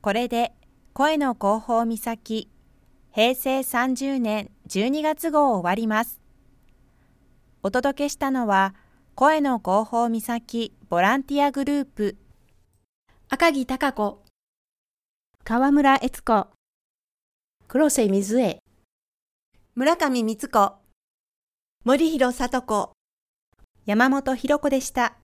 これで声の広報岬平成30年12月号を終わります。お届けしたのは声の広報岬ボランティアグループ赤木貴子、 川村悦子、 黒瀬水江、 村上光子、 森弘聡子、 山本博子でした。